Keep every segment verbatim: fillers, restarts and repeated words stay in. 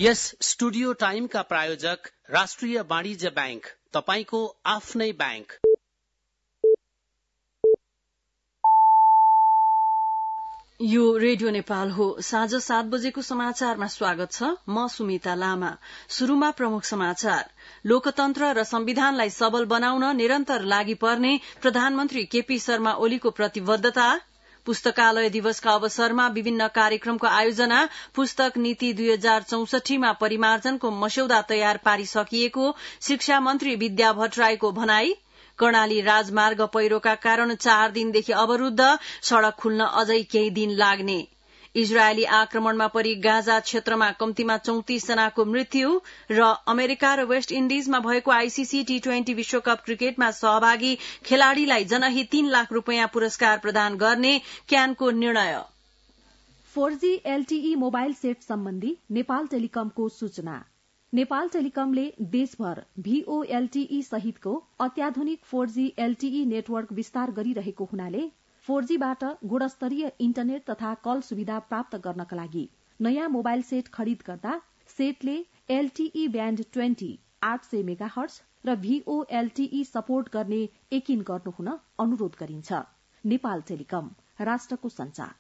यस studio टाइमका प्रायोजक राष्ट्रिय वाणिज्य बैंक, तपाईको आफ्नै बैंक। यो रेडियो नेपाल हो। साँझ सात बजेको समाचारमा स्वागत छ। म सुमिता लामा। शुरूमा प्रमुख समाचार। लोकतन्त्र र संविधानलाई सबल बनाउन निरन्तर लागि पर्ने प्रधानमन्त्री केपी शर्मा ओलीको प्रतिबद्धता। पुस्तकालय दिवसका अवसरमा विभिन्न कार्यक्रमको आयोजना। पुस्तक नीति दुई हजार चौसठीमा परिमार्जनको मस्यौदा तयार पारिसकिएको शिक्षा मन्त्री विद्या भट्टराईको भनाई। कर्णाली राजमार्ग पहिरोका कारण चार दिनदेखि अवरूद्ध, सड़क खुल्न अझै केही दिन लाग्ने। इजरायली आक्रमणमा परि गाजा क्षेत्रमा कम्तीमा चौतिस जनाको मृत्यु र अमेरिका र वेस्ट इण्डिजमा भएको आईसीसी टी ट्वेन्टी विश्वकप क्रिकेटमा सहभागी खेलाड़ीलाई जनहित तीन लाख रूपियाँ पुरस्कार प्रदान गर्ने क्यानको निर्णय। Four G LTE mobile set सम्बन्धी नेपाल टेलिकमको सूचना। नेपाल टेलिकमले देशभर भीओएलटीई सहितको अत्याधुनिक फोर जी एलटीई नेटवर्क विस्तार गरिरहेको हुनाले फोर जी बाट गुणस्तरीय इन्टरनेट तथा कल सुविधा प्राप्त गर्नका लागि नयाँ मोबाइल सेट खरिद गर्दा सेटले एलटीई ब्याण्ड ट्वेन्टी आठ सय मेगाहर्ज र भीओएलटीई सपोर्ट गर्ने यकिन गर्नुहुन अनुरोध गरिन्छ। नेपाल टेलिकम, राष्ट्रको संचार।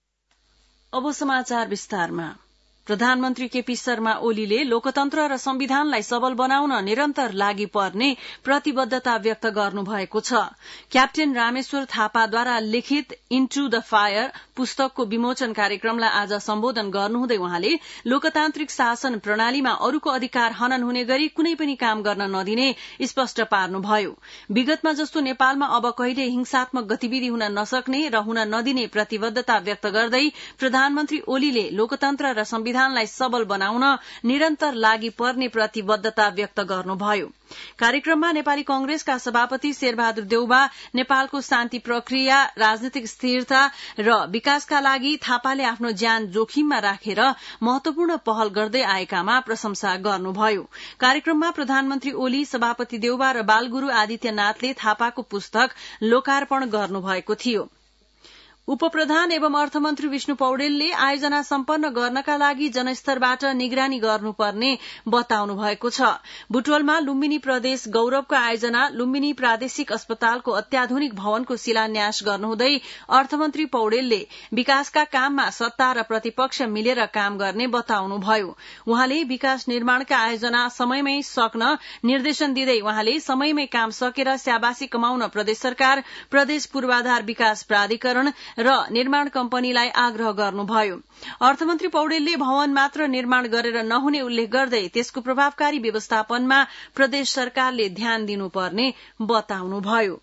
अब समाचार विस्तारमा। प्रधानमन्त्री केपी शर्मा ओलीले लोकतन्त्र र संविधानलाई सबल बनाउन निरन्तर लागि पर्ने प्रतिबद्धता व्यक्त गर्नुभएको छ। क्याप्टेन रामेश्वर थापाद्वारा लिखित इन्टु द फायर पुस्तकको विमोचन कार्यक्रमलाई आज सम्बोधन गर्नुहुँदै उहाँले लोकतान्त्रिक शासन प्रणालीमा अरूको अधिकार हनन हुने गरी कुनै पनि काम गर्न नदिने स्पष्ट पार्नुभयो। विगतमा जस्तो नेपालमा अब कहिले हिंसात्मक गतिविधि हुन नसक्ने र हुन नदिने प्रतिबद्धता व्यक्त गर्दै प्रधानमन्त्री ओलीले लोकतन्त्र र संविधानलाई सबल बनाउन निरन्तर लागि पर्ने प्रतिबद्धता व्यक्त गर्नुभयो। कार्यक्रममा नेपाली कंग्रेसका सभापति शेरबहादुर देउबा नेपालको शान्ति प्रक्रिया, राजनीतिक स्थिरता र विकासका लागि थापाले आफ्नो ज्यान जोखिममा राखेर महत्वपूर्ण पहल गर्दै आएकामा प्रशंसा गर्नुभयो। कार्यक्रममा प्रधानमन्त्री ओली, सभापति देउबा र बालगुरू आदित्यनाथले थापाको पुस्तक लोकार्पण गर्नुभएको थियो। उपप्रधान एवं अर्थमन्त्री विष्णु पौडेलले आयोजना सम्पन्न गर्नका लागि जनस्तरबाट निगरानी गर्नुपर्ने बताउनु भएको छ। बुटवलमा लुम्बिनी प्रदेश गौरवको आयोजना लुम्बिनी प्रादेशिक अस्पतालको अत्याधुनिक भवनको शिलान्यास गर्नुहुँदै अर्थमन्त्री पौडेलले विकासका काममा सत्ता र प्रतिपक्ष मिलेर काम गर्ने बताउनुभयो। उहाँले विकास निर्माणका आयोजना समयमै सक्न निर्देशन दिँदै उहाँले समयमै काम सकेर स्याबासी कमाउन प्रदेश सरकार, प्रदेश पूर्वाधार विकास प्राधिकरण र निर्माण कम्पनीलाई आग्रह गर्नुभयो। अर्थमन्त्री पौडेलले भवन मात्र निर्माण गरेर नहुने उल्लेख गर्दै त्यसको प्रभावकारी व्यवस्थापनमा प्रदेश सरकारले ध्यान दिनुपर्ने बताउनुभयो।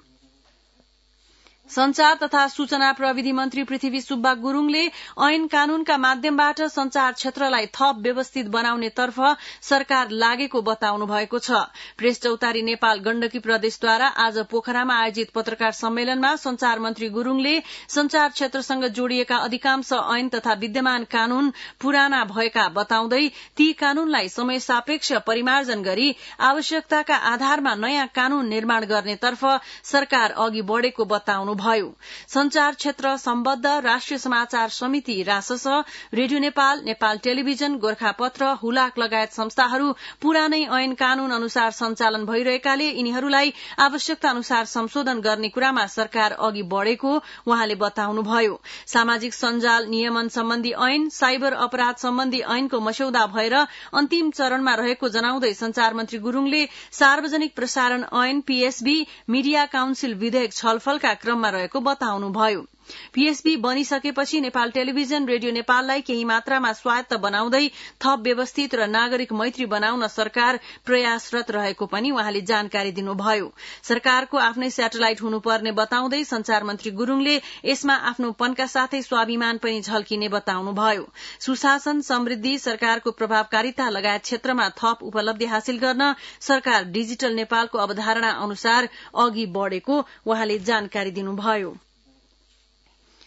संचार तथा सूचना प्रविधि मन्त्री पृथ्वी सुब्बा गुरूङले ऐन कानूनका माध्यमबाट संचार क्षेत्रलाई थप व्यवस्थित बनाउनेतर्फ सरकार लागेको बताउनु भएको छ। प्रेस चौतारी नेपाल गण्डकी प्रदेशद्वारा आज पोखरामा आयोजित पत्रकार सम्मेलनमा संचार मन्त्री गुरूङले संचार क्षेत्रसँग जोडिएका अधिकांश ऐन तथा विद्यमान कानून पुराना भएका बताउँदै ती कानूनलाई समय सापेक्ष परिमार्जन गरी आवश्यकताका आधारमा नयाँ कानून निर्माण गर्नेतर्फ सरकार अघि बढ़ेको बताउनु भयो। संचार क्षेत्र सम्बद्ध राष्ट्रिय समाचार समिति रासस, रेडियो नेपाल, नेपाल टेलिभिजन, गोर्खापत्र, हुलाक लगायत संस्थाहरू पुरानै ऐन कानून अनुसार सञ्चालन भइरहेकाले यिनीहरूलाई आवश्यकता अनुसार संशोधन गर्ने कुरामा सरकार अघि बढ़ेको उहाँले बताउनुभयो। सामाजिक सञ्जाल नियमन सम्बन्धी ऐन, साइबर अपराध सम्बन्धी ऐनको मस्यौदा भएर अन्तिम चरणमा रहेको जनाउँदै संचार मन्त्री गुरूङले सार्वजनिक प्रसारण ऐन, पीएसबी, मिडिया काउन्सिल विधेयक छलफलका क्रममा रहेको बताउनुभयो। पीएसबी बनिसकेपछि नेपाल टेलिभिजन, रेडियो नेपाललाई केही मात्रामा स्वायत्त बनाउँदै थप व्यवस्थित र नागरिक मैत्री बनाउन सरकार प्रयासरत रहेको पनि उहाँले जानकारी दिनुभयो। सरकारको आफ्नै स्याटेलाइट हुनुपर्ने बताउँदै संचार मन्त्री गुरूङले यसमा आफ्नोपनका साथै स्वाभिमान पनि झल्किने बताउनुभयो। सुशासन, समृद्धि, सरकारको प्रभावकारिता लगायत क्षेत्रमा थप उपलब्धि हासिल गर्न सरकार डिजिटल नेपालको अवधारणा अनुसार अघि बढ़ेको उहाँले जानकारी दिनुभयो।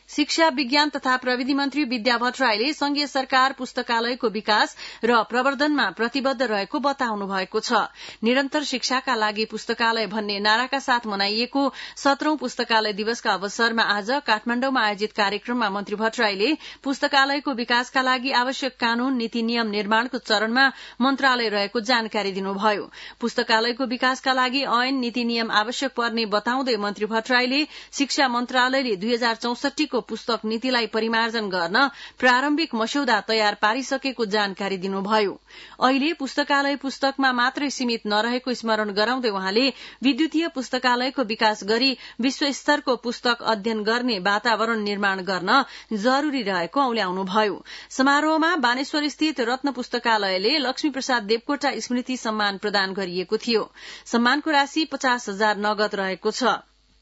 शिक्षा विज्ञान तथा प्रविधि मन्त्री विद्या भट्टराईले संघीय सरकार पुस्तकालयको विकास र प्रवर्धनमा प्रतिबद्ध रहेको बताउनु भएको छ। निरन्तर शिक्षाका लागि पुस्तकालय भन्ने नाराका साथ मनाइएको सत्रौं पुस्तकालय दिवसका अवसरमा आज काठमाण्डुमा आयोजित कार्यक्रममा मन्त्री भट्टराईले पुस्तकालयको विकासका लागि आवश्यक कानून नीति नियम निर्माणको चरणमा मन्त्रालय रहेको जानकारी दिनुभयो। पुस्तकालयको विकासका लागि ऐन नीति नियम आवश्यक पर्ने बताउँदै मन्त्री भट्टराईले शिक्षा मन्त्रालयले दुई हजार चौसठीको पुस्तक नीतिलाई परिमार्जन गर्न प्रारम्भिक मस्यौदा तयार पारिसकेको जानकारी दिनुभयो। अहिले पुस्तकालय पुस्तकमा मात्रै सीमित नरहेको स्मरण गराउँदै उहाँले विद्युतीय पुस्तकालयको विकास गरी विश्वस्तरको पुस्तक अध्ययन गर्ने वातावरण निर्माण गर्न जरूरी रहेको औल्याउनुभयो। समारोहमा बानेश्वर स्थित रत्न पुस्तकालयले लक्ष्मी प्रसाद देवकोटा स्मृति सम्मान प्रदान गरिएको थियो। सम्मानको राशि पचास हजार नगद रहेको छ।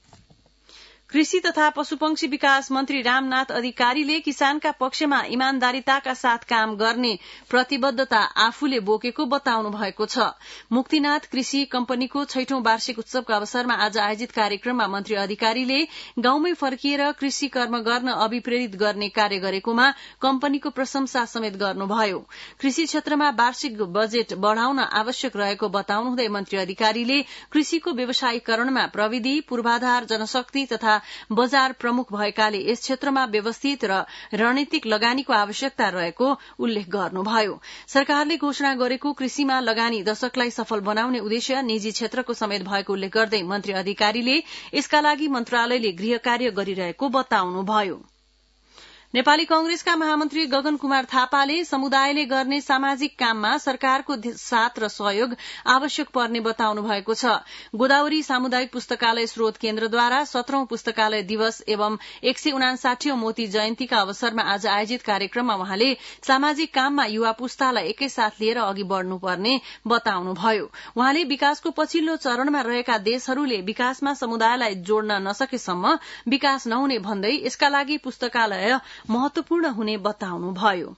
कृषि तथा पशुपक्षी विकास मन्त्री रामनाथ अधिकारीले किसानका पक्षमा इमान्दारिताका साथ काम गर्ने प्रतिबद्धता आफूले बोकेको बताउनु भएको छ। मुक्तिनाथ कृषि कम्पनीको छैठौं वार्षिक उत्सवका अवसरमा आज आयोजित कार्यक्रममा मन्त्री अधिकारीले गाउँमै फर्किएर कृषि कर्म गर्न अभिप्रेरित गर्ने कार्य गरेकोमा कम्पनीको प्रशंसा समेत गर्नुभयो। कृषि क्षेत्रमा वार्षिक बजेट बढ़ाउन आवश्यक रहेको बताउनुहुँदै मन्त्री अधिकारीले कृषिको व्यवसायीकरणमा प्रविधि पूर्वाधार जनशक्ति तथा बजार प्रमुख भएकाले यस क्षेत्रमा व्यवस्थित र रणनीतिक लगानीको आवश्यकता रहेको उल्लेख गर्नुभयो। सरकारले घोषणा गरेको कृषिमा लगानी दशकलाई सफल बनाउने उद्देश्य निजी क्षेत्रको समेत भएको उल्लेख गर्दै मन्त्री अधिकारीले यसका लागि मन्त्रालयले गृह कार्य गरिरहेको बताउनुभयो। नेपाली कांग्रेसका महामन्त्री गगन कुमार थापाले समुदायले गर्ने सामाजिक काममा सरकारको साथ र सहयोग आवश्यक पर्ने बताउनु भएको छ। गोदावरी सामुदायिक पुस्तकालय स्रोत केन्द्रद्वारा सत्रौं पुस्तकालय दिवस एवं एक सय उनासाठीऔं मोती जयन्तीका अवसरमा आज आयोजित कार्यक्रममा उहाँले सामाजिक काममा युवा पुस्तालाई एकैसाथ लिएर अघि बढ़नुपर्ने बताउनुभयो। उहाँले विकासको पछिल्लो चरणमा रहेका देशहरूले विकासमा समुदायलाई जोड्न नसकेसम्म विकास नहुने भन्दै यसका लागि पुस्तकालय महत्वपूर्ण हुने बताउनुभयो।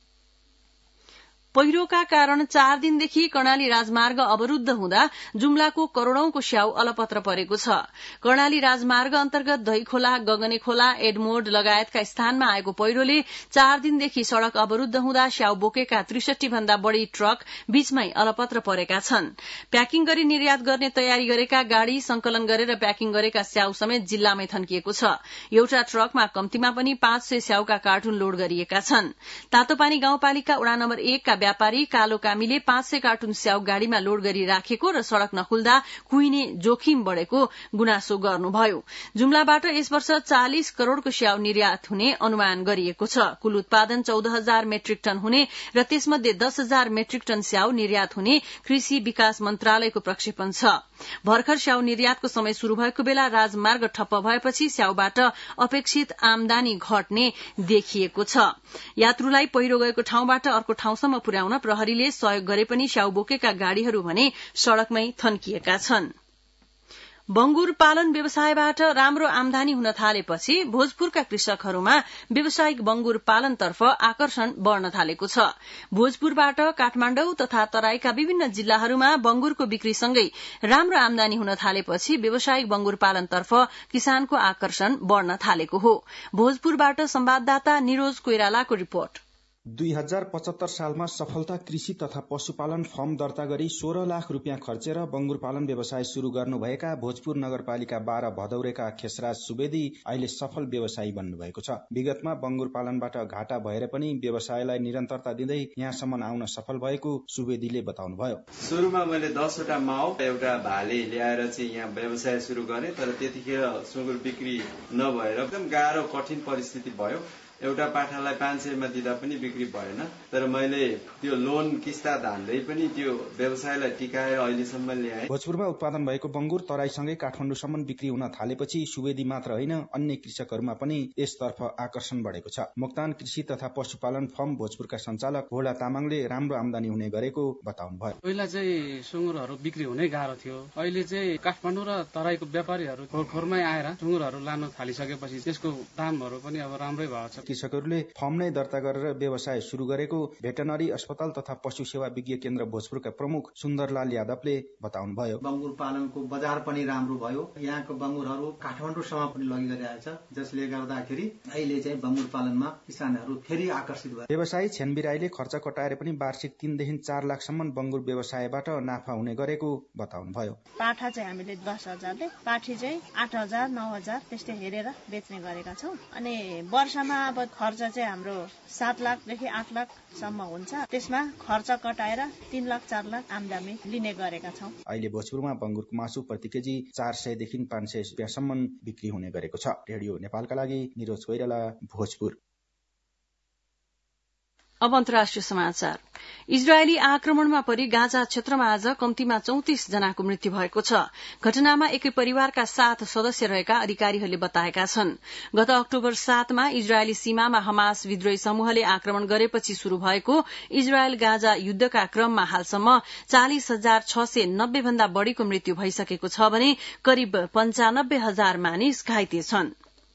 पहिरोका कारण चार दिनदेखि कर्णाली राजमार्ग अवरूद्ध हुँदा जुम्लाको करोड़ौंको स्याउ अलपत्र परेको छ। कर्णाली राजमार्ग अन्तर्गत दहीखोला, गगने खोला, एडमोड लगायतका स्थानमा आएको पहिरोले चार दिनदेखि सड़क अवरूद्ध हुँदा स्याउ बोकेका त्रिसठी भन्दा बढ़ी ट्रक बीचमै अलपत्र परेका छन्। प्याकिङ गरी निर्यात गर्ने तयारी गरेका गाड़ी संकलन गरेर प्याकिङ गरेका स्याउ समेत जिल्लामै थन्किएको छ। एउटा ट्रकमा कम्तीमा पनि पाँच सय स्याउका कार्टुन लोड गरिएका छन्। तातोपानी गाउँपालिका वडा नम्बर एक का व्यापारी कालो कामीले पाँच सय कार्टुन स्याउ गाड़ीमा लोड गरी राखेको र सड़क नखुल्दा कुहिने जोखिम बढ़ेको गुनासो गर्नुभयो। जुम्लाबाट यस वर्ष चालिस करोड़को स्याउ निर्यात हुने अनुमान गरिएको छ। कुल उत्पादन चौध हजार मेट्रिक टन हुने र त्यसमध्ये दस हजार मेट्रिक टन स्याउ निर्यात हुने कृषि विकास मन्त्रालयको प्रक्षेपण छ। भर्खर स्याउ निर्यातको समय शुरू भएको बेला राजमार्ग ठप्प भएपछि स्याउबाट अपेक्षित आमदानी घट्ने देखिएको छ। यात्रुलाई पहिरो गएको ठाउँबाट अर्को ठाउँसम्म पुर्याउन प्रहरीले सहयोग गरे पनि स्याउ बोकेका गाड़ीहरू भने सड़कमै थन्किएका छन्। बंगुर पालन व्यवसायबाट राम्रो आमदानी हुन थालेपछि भोजपुरका कृषकहरूमा व्यावसायिक बंगुर पालनतर्फ आकर्षण बढ़न थालेको छ। भोजपुरबाट काठमाण्डौ तथा तराईका विभिन्न जिल्लाहरूमा बंगुरको बिक्रीसँगै राम्रो आमदानी हुन थालेपछि व्यावसायिक बंगुर पालनतर्फ किसानको आकर्षण बढ़न थालेको हो। भोजपुरबाट संवाददाता निरोज कोइरालाको रिपोर्ट। दुई हजार पचहत्तर सालमा सफलता कृषि तथा पशुपालन फर्म दर्ता गरी सोह्र लाख रुपियाँ खर्चेर बंगुर पालन व्यवसाय शुरू गर्नुभएका भोजपुर नगरपालिका बाह्र भदौरेका खेसराज सुवेदी अहिले सफल व्यवसायी बन्नुभएको छ। विगतमा बंगुर पालनबाट घाटा भएर पनि व्यवसायलाई निरन्तरता दिँदै यहाँसम्म आउन सफल भएको सुवेदीले बताउनुभयो। सुरुमा मैले दसवटा माउ एउटा भाले ल्याएर चाहिँ यहाँ व्यवसाय शुरू गरेँ, तर त्यतिखेर सुँगुर बिक्री नभएर एकदम गाह्रो कठिन परिस्थिति भयो। एउटा पाठालाई पाँच सयमा दिँदा पनि बिक्री भएन, तर मैले त्यो लोन किस्ता धान्दै पनि त्यो व्यवसायलाई टिकाएर अहिलेसम्म ल्याएँ। भोजपुरमा उत्पादन भएको बंगुर तराईसँगै काठमाडौँसम्म बिक्री हुन थालेपछि सुवेदी मात्र होइन, अन्य कृषकहरूमा पनि यसतर्फ आकर्षण बढेको छ। मोक्तान कृषि तथा पशुपालन फर्म भोजपुरका सञ्चालक भोला तामाङले राम्रो आमदानी हुने गरेको बताउनुभयो। पहिला चाहिँ सुँगुरहरू बिक्री हुनै गाह्रो थियो, अहिले चाहिँ काठमाडौँ र तराईको व्यापारीहरू खोरखोरमै आएर सुँगुरहरू लान थालिसकेपछि त्यसको दामहरू पनि अब राम्रै भएको छ। कृषकहरूले फर्म नै दर्ता गरेर व्यवसाय सुरु गरेको भेटनरी अस्पताल तथा पशु सेवा विज्ञ केन्द्र भोजपुरका प्रमुख सुन्दरलाल यादवले बताउनुभयो। बंगुर पालनको बजार पनि राम्रो भयो। यहाँको बंगुरहरू काठमाडौँसम्म पनि लगिरहेको छ, जसले गर्दाखेरि अहिले चाहिँ बंगुर पालनमा किसानहरू फेरि आकर्षित भए। व्यवसायी छेन बिराईले खर्च कटाएर पनि वार्षिक तीनदेखि चार लाखसम्म बंगुर व्यवसायबाट नाफा हुने गरेको बताउनुभयो। पाठा चाहिँ हामीले दस हजारले, पाठी चाहिँ आठ हजार नौ हजार त्यस्तै हेरेर बेच्ने गरेका छौँ। अनि वर्षमा अब खर्च चाहिँ हाम्रो सात लाखदेखि आठ लाखसम्म हुन्छ। त्यसमा खर्च कटाएर तीन लाख चार लाख आमदामी लिने गरेका छौँ। अहिले भोजपुरमा बंगुरको मासु प्रति केजी चार सयदेखि पाँच सय रुपियाँसम्म बिक्री हुने गरेको छ। रेडियो नेपालका लागि निरोज कोइराला, भोजपुर। अब अन्तर्राष्ट्रिय समाचार। इजरायली आक्रमणमा परि गाजा क्षेत्रमा आज कम्तीमा चौतिस जनाको मृत्यु भएको छ। घटनामा एकै परिवारका सात सदस्य रहेका अधिकारीहरूले बताएका छन्। गत अक्टोबर सातमा इजरायली सीमामा हमास विद्रोही समूहले आक्रमण गरेपछि शुरू भएको इजरायल गाजा युद्धका क्रममा हालसम्म चालिस हजार छ सय नब्बे भन्दा बढ़ीको मृत्यु भइसकेको छ भने करिब पञ्चानब्बे हजार मानिस घाइते छन्।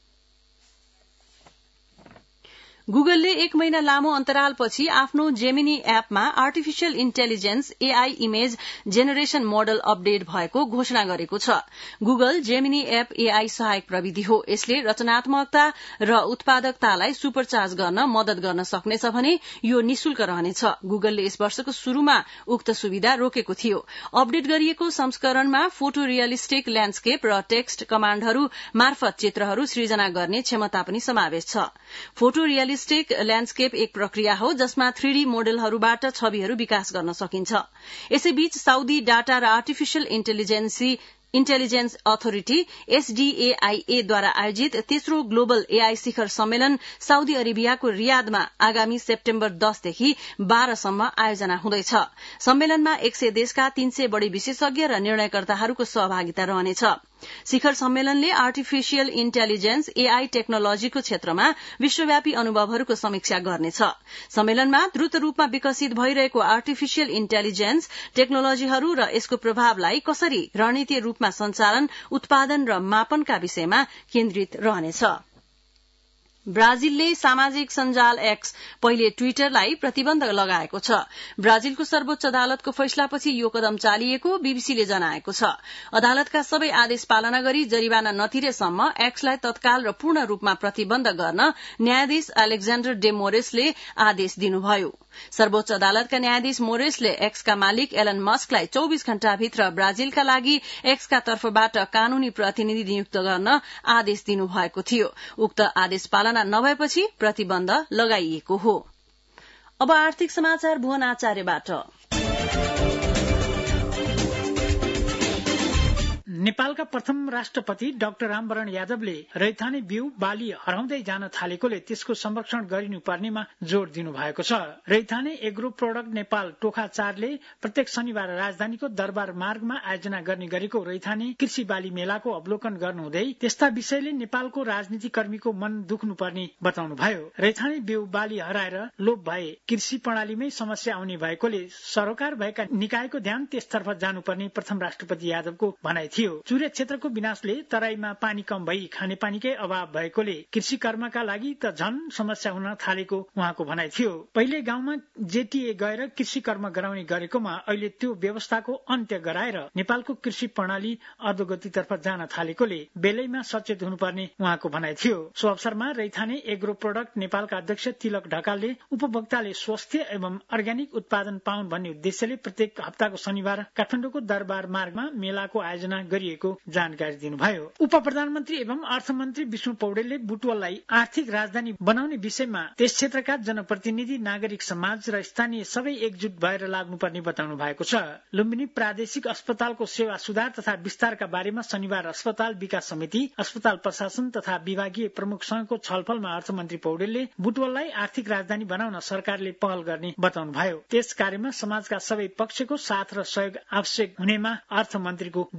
गुगलले एक महिना लामो अन्तरालपछि आफ्नो जेमिनी एपमा artificial intelligence AI image generation model update भएको घोषणा गरेको छ। गुगल जेमिनी एप एआई सहायक प्रविधि हो। यसले रचनात्मकता र उत्पादकतालाई सुपरचार्ज गर्न मदत गर्न सक्नेछ भने यो निशुल्क रहनेछ। गुगलले यस वर्षको शुरूमा उक्त सुविधा रोकेको थियो। अपडेट गरिएको संस्करणमा फोटो रियलिस्टिक ल्याण्डस्केप र टेक्स्ट कमाण्डहरू मार्फत चित्रहरू सृजना गर्ने क्षमता पनि समावेश छ। फोटो रियलिस्टिक ल्याण्डस्केप एक प्रक्रिया हो जसमा थ्री डी मोडलहरूबाट छविहरू विकास गर्न सकिन्छ। यसैबीच साउदी डाटा र artificial intelligence intelligence authority SDAIA द्वारा आयोजित तेस्रो ग्लोबल एआई शिखर सम्मेलन साउदी अरेबियाको रियादमा आगामी सेप्टेम्बर दसदेखि बाह्रसम्म आयोजना हुँदैछ। सम्मेलनमा एक सय देशका तीन सय बढ़ी विशेषज्ञ र निर्णयकर्ताहरूको सहभागिता रहनेछ। शिखर सम्मेलनले आर्टिफिशियल इन्टेलिजेन्स एआई टेक्नोलोजीको क्षेत्रमा विश्वव्यापी अनुभवहरूको समीक्षा गर्नेछ। सम्मेलनमा द्रुत रूपमा विकसित भइरहेको आर्टिफिशियल इन्टेलिजेन्स टेक्नोलोजीहरू र यसको प्रभावलाई कसरी रणनीतिय रूपमा सञ्चालन, उत्पादन र मापनका विषयमा केन्द्रित रहनेछ। ब्राजिलले सामाजिक सञ्जाल एक्स पहिले ट्विटरलाई प्रतिबन्ध लगाएको छ। ब्राजिलको सर्वोच्च अदालतको फैसलापछि यो कदम चालिएको बीबीसीले जनाएको छ। अदालतका सबै आदेश पालना गरी जरिवाना नतिरेसम्म एक्सलाई तत्काल र पूर्ण रूपमा प्रतिबन्ध गर्न न्यायाधीश अलेक्जेण्डर डे मोरेसले आदेश दिनुभयो। सर्वोच्च अदालतका न्यायाधीश मोरेसले एक्सका मालिक एलन मस्कलाई चौविस घण्टाभित्र ब्राजिलका लागि एक्सका तर्फबाट कानूनी प्रतिनिधि नियुक्त गर्न आदेश दिनुभएको थियो। उक्त आदेश पालना नभएपछि प्रतिबन्ध लगाइएको हो। अब आर्थिक समाचार भुवन आचार्यबाट। नेपालका प्रथम राष्ट्रपति डाक्टर रामवरण यादवले रैथाने बिउ बाली हराउँदै जान थालेकोले त्यसको संरक्षण गरिनुपर्नेमा जोड़ दिनु भएको छ। रैथाने एग्रो प्रोडक्ट नेपाल टोखा चारले प्रत्येक शनिबार राजधानीको दरबार मार्गमा आयोजना गर्ने गरेको रैथाने कृषि बाली मेलाको अवलोकन गर्नुहुँदै त्यस्ता विषयले नेपालको राजनीतिकर्मीको मन दुख्नुपर्ने बताउनुभयो। रैथाने बिउ बाली हराएर लोप भए कृषि प्रणालीमै समस्या आउने भएकोले सरोकार भएका निकायको ध्यान त्यसतर्फ जानुपर्ने प्रथम राष्ट्रपति यादवको भनाइ थियो। चुरे क्षेत्रको विनाशले तराईमा पानी कम भई खानेपानीकै अभाव भएकोले कृषि कर्मका लागि त झन समस्या हुन थालेको उहाँको भनाइ थियो। पहिले गाउँमा जेटीए गएर कृषि कर्म गराउने गरेकोमा अहिले त्यो व्यवस्थाको अन्त्य गराएर नेपालको कृषि प्रणाली अधोगतितर्फ जान थालेकोले बेलैमा सचेत हुनुपर्ने उहाँको भनाइ थियो। सो अवसरमा रैथाने एग्रो प्रोडक्ट नेपालका अध्यक्ष तिलक ढकालले उपभोक्ताले स्वस्थ एवं अर्ग्यानिक उत्पादन पाउन् भन्ने उद्देश्यले प्रत्येक हप्ताको शनिबार काठमाडौँको दरबार मार्गमा मेलाको आयोजना गरिएको जानकारी दिनुभयो। उप प्रधानमन्त्री एवं अर्थमन्त्री विष्णु पौडेलले बुटवललाई आर्थिक राजधानी बनाउने विषयमा त्यस क्षेत्रका जनप्रतिनिधि, नागरिक समाज र स्थानीय सबै एकजुट भएर लाग्नुपर्ने बताउनु भएको छ। लुम्बिनी प्रादेशिक अस्पतालको सेवा सुधार तथा विस्तारका बारेमा शनिबार अस्पताल विकास समिति, अस्पताल प्रशासन तथा विभागीय प्रमुखसँगको छलफलमा अर्थमन्त्री पौडेलले बुटवललाई आर्थिक राजधानी बनाउन सरकारले पहल गर्ने बताउनुभयो। त्यस कार्यमा समाजका सबै पक्षको साथ र सहयोग आवश्यक हुनेमा अर्थमन्त्रीको जोड़ थियो।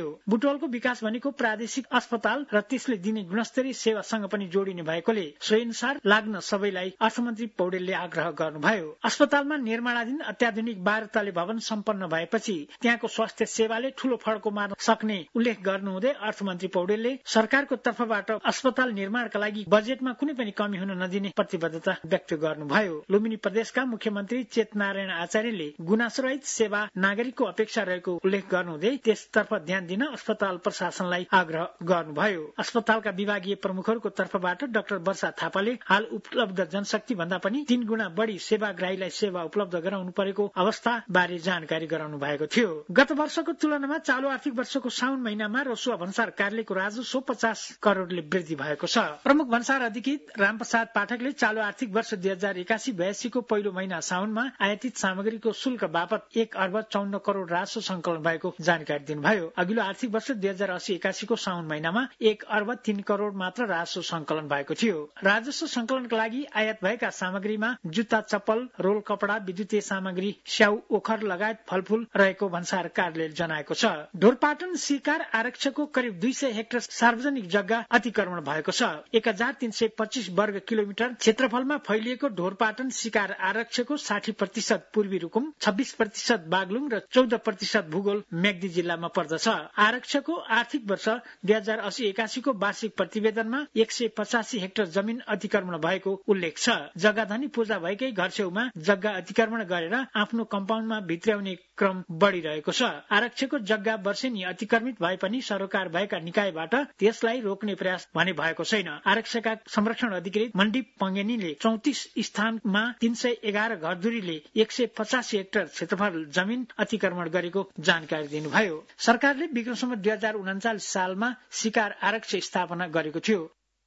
थियो। बुटवलको विकास भनेको प्रादेशिक अस्पताल र त्यसले दिने गुणस्तरीय सेवासँग पनि जोडिने भएकोले सोही अनुसार लाग्न सबैलाई अर्थमन्त्री पौडेलले आग्रह गर्नुभयो। अस्पतालमा निर्माणाधीन अत्याधुनिक बाह्र तले भवन सम्पन्न भएपछि त्यहाँको स्वास्थ्य सेवाले ठूलो फड्को मार्न सक्ने उल्लेख गर्नुहुँदै अर्थमन्त्री पौडेलले सरकारको तर्फबाट अस्पताल निर्माणका लागि बजेटमा कुनै पनि कमी हुन नदिने प्रतिबद्धता व्यक्त गर्नुभयो। लुम्बिनी प्रदेशका मुख्यमन्त्री चेतनारायण आचार्यले गुनासोरहित सेवा नागरिकको अपेक्षा रहेको उल्लेख गर्नुहुँदै त्यसतर्फ ध्यान दिन अस्पताल प्रशासनलाई आग्रह गर्नुभयो। अस्पतालका विभागीय प्रमुखहरूको तर्फबाट डाक्टर वर्षा थापाले हाल उपलब्ध जनशक्ति भन्दा पनि तीन गुणा बढ़ी सेवाग्राहीलाई सेवा उपलब्ध गराउनु परेको अवस्था बारे जानकारी गराउनु भएको थियो। गत वर्षको तुलनामा चालू आर्थिक वर्षको साउन महिनामा रसुवा भन्सार कार्यालयको राजस्व पचास करोड़ले वृद्धि भएको छ। प्रमुख भन्सार अधिकृत रामप्रसाद पाठकले चालू आर्थिक वर्ष दुई हजार एकासी बयासीको पहिलो महिना साउनमा आयातित सामग्रीको शुल्क बापत एक अर्ब चौन्न करोड़ राजस्व संकलन भएको जानकारी दिनुभयो। अघिल्लो आर्थिक वर्ष दुई हजार अस्सी एकासीको साउन महिनामा एक अर्ब तीन करोड़ मात्र राजस्व संकलन भएको थियो। राजस्व संकलनका लागि आयात भएका सामग्रीमा जुत्ता, चप्पल, रोल कपड़ा, विद्युतीय सामग्री, स्याउ, ओखर लगायत फलफूल रहेको भन्सार कार्यालयले जनाएको छ। ढोरपाटन शिकार आरक्षको करिब दुई सय हेक्टर सार्वजनिक जग्गा अतिक्रमण भएको छ। एक हजार तीन सय पच्चीस वर्ग किलोमिटर क्षेत्रफलमा फैलिएको ढोरपाटन शिकार आरक्षको साठी प्रतिशत पूर्वी रुकुम, छब्बीस प्रतिशत बागलुङ र चौध प्रतिशत भूगोल मेग्दी जिल्लामा पर्दछ। आरक्षको आर्थिक वर्ष दुई हजार अस्सी एकासीको वार्षिक प्रतिवेदनमा एक सय पचासी हेक्टर जमिन अतिक्रमण भएको उल्लेख छ। जग्गाधनी पूजा भएकै घर छेउमा जग्गा अतिक्रमण गरेर आफ्नो कम्पाउन्डमा भित्र्याउने क्रम बढ़िरहेको छ। आरक्षको जग्गा वर्षेनी अतिक्रमित भए पनि सरोकार भएका निकायबाट त्यसलाई रोक्ने प्रयास भने भएको छैन। आरक्षका संरक्षण अधिकृत मण्डीप पंगेनीले चौतिस स्थानमा तीन सय एघार घरधुरीले एक सय पचासी हेक्टर क्षेत्रफल जमिन अतिक्रमण गरेको जानकारी दिनुभयो। सरकारले विक्रमसम्म दुई हजार उनाचालिस सालमा शिकार आरक्ष स्थापना गरेको थियो।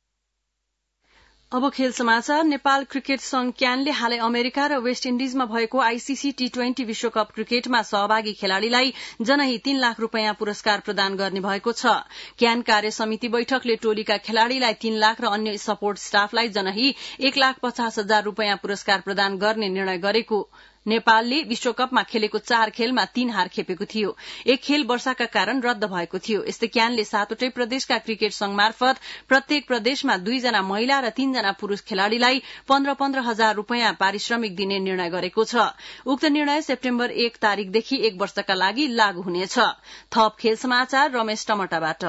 अब खेल समाचार। नेपाल क्रिकेट संघ क्यानले हालै अमेरिका र वेस्ट इण्डिजमा भएको आईसीसी टी ट्वेन्टी विश्वकप क्रिकेटमा सहभागी खेलाड़ीलाई जनही तीन लाख रूपियाँ पुरस्कार प्रदान गर्ने भएको छ। क्यान कार्य समिति बैठकले टोलीका खेलाड़ीलाई तीन लाख र अन्य सपोर्ट स्टाफलाई जनही एक लाख पचास हजार रूपियाँ पुरस्कार प्रदान गर्ने निर्णय गरेको। नेपालले विश्वकपमा खेलेको चार खेलमा तीन हार खेपेको थियो। एक खेल वर्षाका कारण रद्द भएको थियो। यस्तै क्यानले सातवटै प्रदेशका क्रिकेट संघ मार्फत प्रत्येक प्रदेशमा दुईजना महिला र तीनजना पुरूष खेलाड़ीलाई पन्ध्र पन्ध्र हजार रूपियाँ पारिश्रमिक दिने निर्णय गरेको छ। उक्त निर्णय सेप्टेम्बर एक तारिकदेखि एक वर्षका लागि लागू हुनेछ। थप खेल समाचार रमेश टमटाबाट।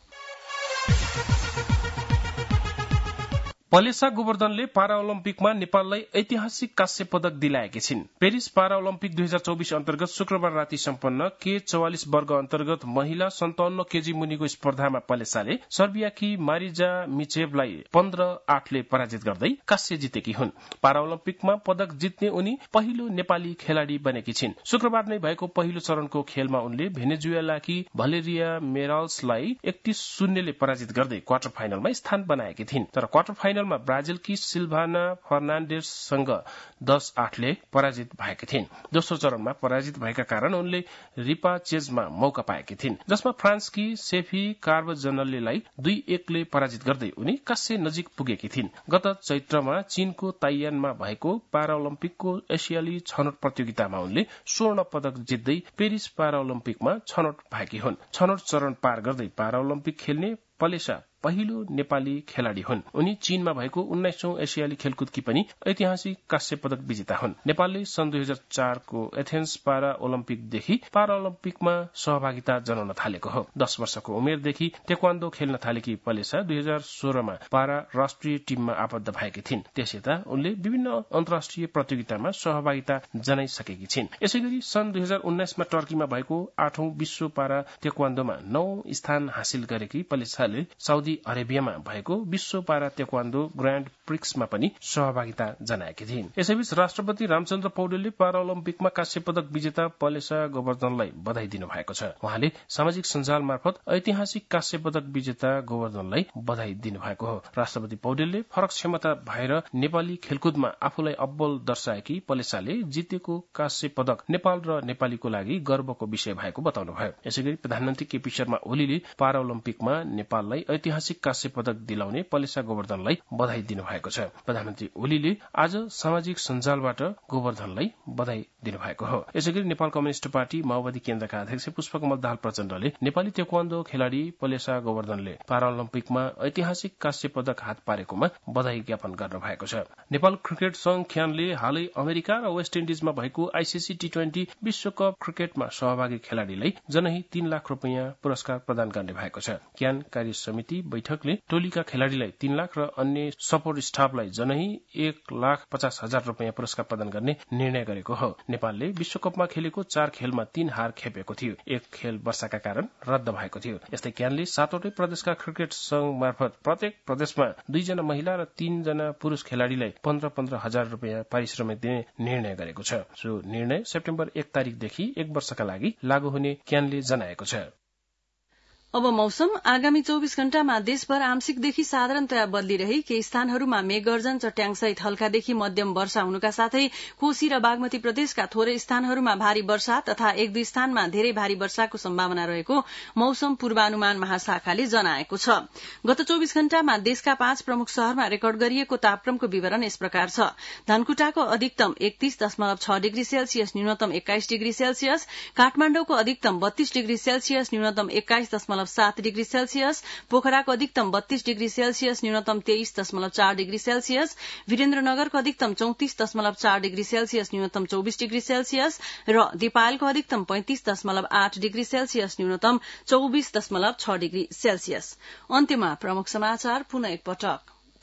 पलेसा गोवर्धनले पाराओलम्पिकमा नेपाललाई ऐतिहासिक कांस्य पदक दिलाएकी छिन्। पेरिस पाराओलम्पिक दुई हजार चौबिस अन्तर्गत शुक्रबार राति सम्पन्न के चौवालिस वर्ग अन्तर्गत महिला सन्ताउन्न केजी मुनिको स्पर्धामा पलेसाले सर्बियाकी मारिजा मिचेभलाई पन्ध्र आठले पराजित गर्दै कांस्य जितेकी हुन्। पाराओलम्पिकमा पदक जित्ने उनी पहिलो नेपाली खेलाड़ी बनेकी छिन्। शुक्रबार नै भएको पहिलो चरणको खेलमा उनले भेनेजुएलाकी भलेरिया मेराल्सलाई एकतीस शून्यले पराजित गर्दै क्वार्टर फाइनलमा स्थान बनाएकी थिइन्। तर क्वार्टर फाइनल मा ब्राजिलकी सिल्भाना फर्नान्डेससँग दस आठले पराजित भएकी थिइन्। दोस्रो चरणमा पराजित भएका कारण उनले रिपा चेजमा मौका पाएकी थिइन्, जसमा फ्रान्सकी सेफी कार्बजनलेलाई दुई एकले पराजित गर्दै उनी कांस्य नजिक पुगेकी थिइन्। गत चैत्रमा चीनको ताइयानमा भएको पाराओलम्पिकको एसियाली छनौट प्रतियोगितामा उनले स्वर्ण पदक जित्दै पेरिस पाराओलम्पिकमा छनौट भएकी हुन्। छनौट चरण पार गर्दै पाराओलम्पिक खेल्ने पलेसा पहिलो नेपाली खेलाड़ी हुन्। उनी चीनमा भएको उन्नाइसौं एसियाली खेलकुदकी पनि ऐतिहासिक कांस्य पदक विजेता हुन्। नेपालले सन् दुई हजार चारको एथेन्स पारा ओलम्पिकदेखि पारा ओलम्पिकमा सहभागिता जनाउन थालेको हो। दस वर्षको उमेरदेखि टेक्वान्डो खेल्न थालेकी पलेसा दुई हजार सोह्रमा पारा राष्ट्रिय टीममा आबद्ध भएकी थिइन्। त्यसयता उनले विभिन्न अन्तर्राष्ट्रिय प्रतियोगितामा सहभागिता जनाइसकेकी छिन्। यसैगरी सन् दुई हजार उन्नाइसमा टर्कीमा भएको आठौं विश्व पारा टेक्वान्डोमा नौ स्थान हासिल गरेकी पलेसाले साउदी अरेबियामा भएको विश्व पारा तेक्वान्डो ग्रान्ड प्रिक्समा पनि सहभागिता जनाएकी थिइन्। यसैबीच राष्ट्रपति रामचन्द्र पौडेलले पाराओलम्पिकमा कांस्य पदक विजेता पलेसा गोवर्धनलाई बधाई दिनुभएको छ। उहाँले सामाजिक सञ्जाल मार्फत ऐतिहासिक कांस्य पदक विजेता गोवर्धनलाई बधाई दिनुभएको हो। राष्ट्रपति पौडेलले फरक क्षमता भएर नेपाली खेलकुदमा आफूलाई अब्बल दर्शाएकी पलेसाले जितेको कांस्य पदक नेपाल र नेपालीको लागि गर्वको विषय भएको बताउनुभयो। यसैगरी प्रधानमन्त्री केपी शर्मा ओलीले पाराओलम्पिकमा नेपाललाई ऐतिहासिक ऐतिहासिक काँस्य पदक दिलाउने पलेसा गोवर्धनलाई बधाई दिनुभएको छ। प्रधानमन्त्री ओलीले आज सामाजिक सञ्जालबाट गोवर्धनलाई बधाई दिनुभएको हो। यसैगरी नेपाल कम्युनिष्ट पार्टी माओवादी केन्द्रका अध्यक्ष पुष्पकमल दाहाल प्रचण्डले नेपाली ताइक्वान्डो खेलाड़ी पलेसा गोवर्धनले पाराओलम्पिकमा ऐतिहासिक काँस्य पदक हात पारेकोमा बधाई ज्ञापन गर्नु भएको छ। नेपाल क्रिकेट संघ ख्यानले हालै अमेरिका र वेस्ट इन्डिजमा भएको आईसीसी टी ट्वेन्टी विश्वकप क्रिकेटमा सहभागी खेलाड़ीलाई जनही तीन लाख रुपियाँ पुरस्कार प्रदान गर्ने भएको छ। क्यान कार्य समिति बैठकले टोलीका खेलाड़ीलाई तीन लाख र अन्य सपोर्ट स्टाफलाई जनही एक लाख पचास हजार रुपियाँ पुरस्कार प्रदान गर्ने निर्णय गरेको हो। नेपालले विश्वकपमा खेलेको चार खेलमा तीन हार खेपेको थियो। एक खेल वर्षाका कारण रद्द भएको थियो। यस्तै क्यानले सातवटै प्रदेशका क्रिकेट संघ मार्फत प्रत्येक प्रदेशमा दुईजना महिला र तीनजना पुरूष खेलाड़ीलाई पन्ध्र पन्ध्र हजार रुपियाँ पारिश्रमिक दिने निर्णय गरेको छ। सो निर्णय सेप्टेम्बर एक तारिकदेखि एक वर्षका लागि लागू हुने क्यानले जनाएको छ। अब मौसम। आगामी चौबीस घण्टामा देशभर आंशिकदेखि साधारणतया बदली रही केही स्थानहरूमा मेघगर्जन चट्याङसहित हल्कादेखि मध्यम वर्षा हुनुका साथै कोशी र बागमती प्रदेशका थोरै स्थानहरूमा भारी वर्षा तथा एक दुई स्थानमा धेरै भारी वर्षाको सम्भावना रहेको मौसम पूर्वानुमान महाशाखाले जनाएको छ। गत चौबीस घण्टामा देशका पाँच प्रमुख शहरमा रेकर्ड गरिएको तापक्रमको विवरण यस प्रकार छ। धनकुटाको अधिकतम एकतीस दशमलव छ डिग्री सेल्सियस, न्यूनतम एक्काइस डिग्री सेल्सियस। काठमाण्डौको अधिकतम बत्तीस डिग्री सेल्सियस, न्यूनतम एक्काइस दशमलव सात डिग्री सेल्सियस। पोखराको अधिकतम बत्तीस डिग्री सेल्सियस, न्यूनतम तेइस दशमलव चार डिग्री सेल्सियस। वीरेन्द्रनगरको अधिकतम चौतिस दशमलव चार डिग्री सेल्सियस, न्यूनतम चौबीस डिग्री सेल्सियस र दिपायलको अधिकतम पैंतिस दशमलव आठ डिग्री सेल्सियस, न्यूनतम चौबीस दशमलव छ डिग्री सेल्सियस। अन्त्यमा प्रमुख समाचार पुनः एकपटक।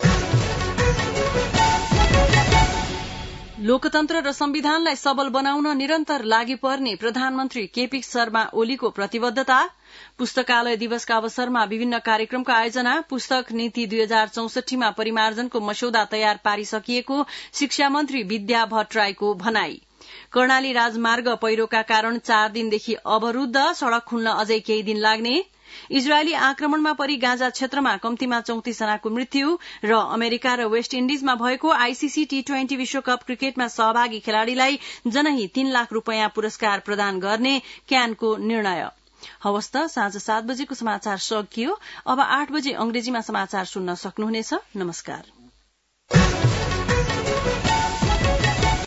लोकतन्त्र र संविधानलाई सबल बनाउन निरन्तर लागि पर्ने प्रधानमन्त्री केपी शर्मा ओलीको प्रतिबद्धता। पुस्तकालय दिवसका अवसरमा विभिन्न कार्यक्रमको आयोजना। पुस्तक नीति दुई हजार चौसठीमा परिमार्जनको मस्यौदा तयार पारिसकिएको शिक्षा मन्त्री विद्या भट्टराईको भनाई। कर्णाली राजमार्ग पहिरोका कारण चार दिनदेखि अवरूद्ध, सड़क खुल्न अझै केही दिन लाग्ने। इजरायली आक्रमणमा परि गाजा क्षेत्रमा कम्तीमा चौतिस जनाको मृत्यु र अमेरिका र वेस्ट इन्डिजमा भएको आईसीसी टी ट्वेन्टी विश्वकप क्रिकेटमा सहभागी खेलाड़ीलाई जनही तीन लाख रुपियाँ पुरस्कार प्रदान गर्ने क्यानको निर्णय। हवस् त, साँझ सात बजेको समाचार सकियो। अब आठ बजे अंग्रेजीमा समाचार सुन्न सक्नुहुनेछ। नमस्कार।